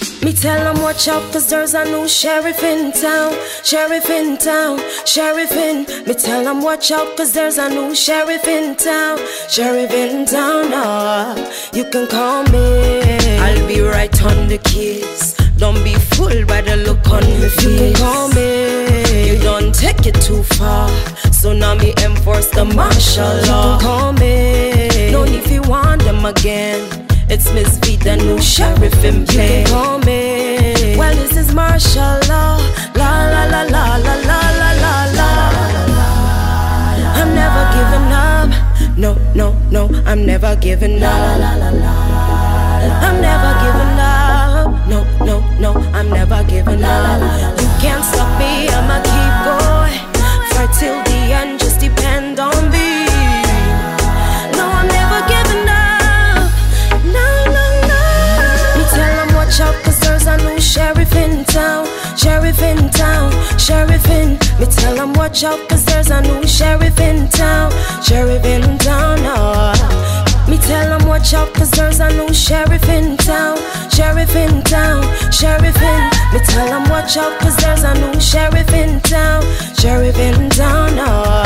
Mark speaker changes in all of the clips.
Speaker 1: Me tell them watch out, cause there's a new sheriff in town. Sheriff in town, sheriff in. Me tell them watch out, cause there's a new sheriff in town. Sheriff in town, you can call me. I'll be right on the case. Don't be fooled by the look on me face. You can call me. You don't take it too far, so now me enforce the martial law. You can call me. No need if you want them again. It's Miss V, the new sheriff in play. You can call me. Well, this is martial law. La la la la la la la la la. I'm never giving up. No, no, no, I'm never giving up. I'm never giving up. No, no, no, I'm never giving up. You can't stop me, I'ma keep going. Fight till the end, just depend on me. No, I'm never giving up. No, no, no. Me tell them watch out, cause there's a new sheriff in town. Sheriff in town, sheriff in. Me tell them watch out, cause there's a new sheriff in town. Sheriff in town, Me tell them watch out, cause there's a new sheriff in town. Sheriff in town, sheriff in. Me tell them watch out, cause there's a new sheriff in town. Sheriff in town,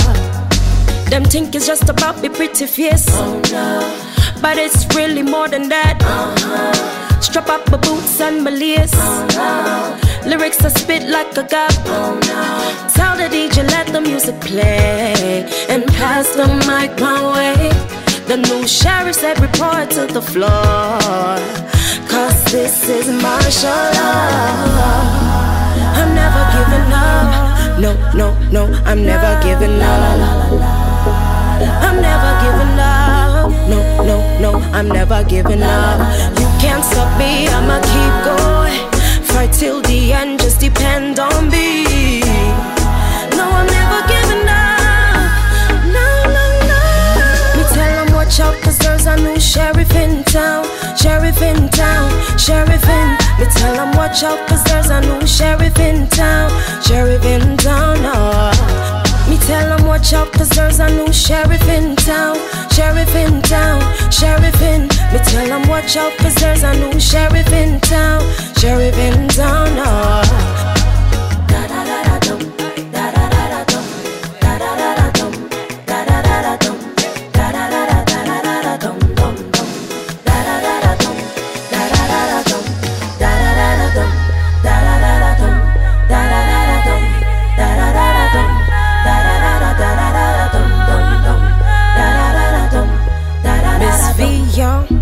Speaker 1: Them think it's just about me pretty face, oh no. But it's really more than that, Strap up my boots and my lace, Lyrics I spit like a gap, Tell the DJ let the music play, and pass the mic my way. The new sheriff said report to the floor, cause this is martial law. I'm never giving up. No, no, no, I'm never giving up. I'm never giving up. No, no, no, I'm never giving up. You can't stop me, I'ma keep going. Fight till the end, just depend on me. No, I'm never giving up. No, no, no. Me tell them watch out, cause there's a new sheriff in town. Sheriff in town, sheriff in. Me tell them watch out, cause there's a new sheriff in town. Sheriff in town, Me tell them watch out, cause there's a new sheriff in town. Sheriff in town, sheriff in. Me tell them watch out, cause there's a new sheriff in town. Sheriff in town, Miss V, y'all.